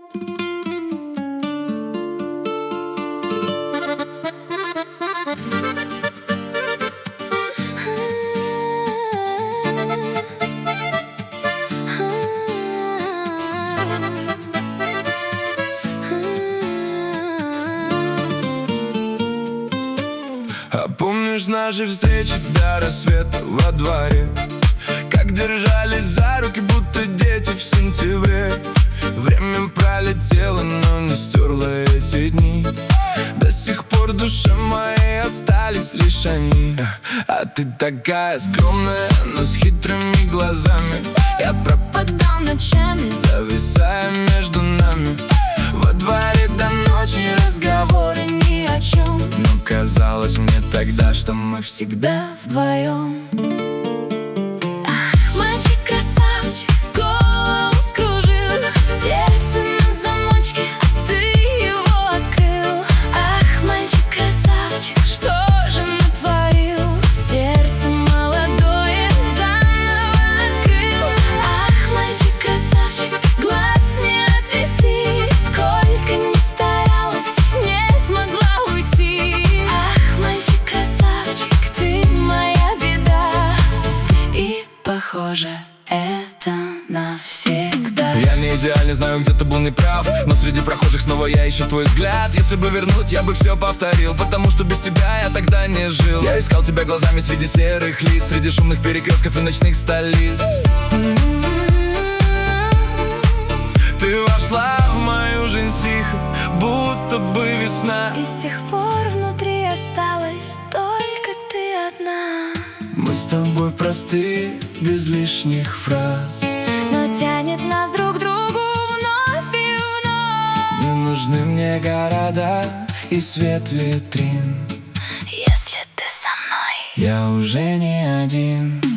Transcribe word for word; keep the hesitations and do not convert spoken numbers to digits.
А помнишь наши встречи до рассвета во дворе? Как держались за руки, будто дети в сентябре. Время пролетело, но не стерло эти дни. До сих пор в душе моей остались лишь они. А ты такая скромная, но с хитрыми глазами. Я пропадал ночами, зависая между нами. Во дворе до ночи разговоры ни о чем. Но казалось мне тогда, что мы всегда вдвоем. Ах, мальчик-красавчик, голову скружил, сердце на замочке, а ты его открыл. Ах, мальчик-красавчик, что же натворил? Сердце молодое заново открыл. Ах, мальчик-красавчик, глаз не отвести, сколько ни старалась, не смогла уйти. Ах, мальчик-красавчик, ты моя беда, и похоже, это навсегда. Я не идеальный, знаю, где ты был неправ, но среди прохожих снова я ищу твой взгляд. Если бы вернуть, я бы все повторил, потому что без тебя я тогда не жил. Я искал тебя глазами среди серых лиц, среди шумных перекрестков и ночных столиц. Ты вошла в мою жизнь тихо, будто бы весна. И с тех пор внутри осталась только ты одна. Мы с тобой просты, без лишних фраз, Но тянет нас друг к другу вновь и вновь. не нужны мне города и свет витрин. Если ты со мной, Я уже не один.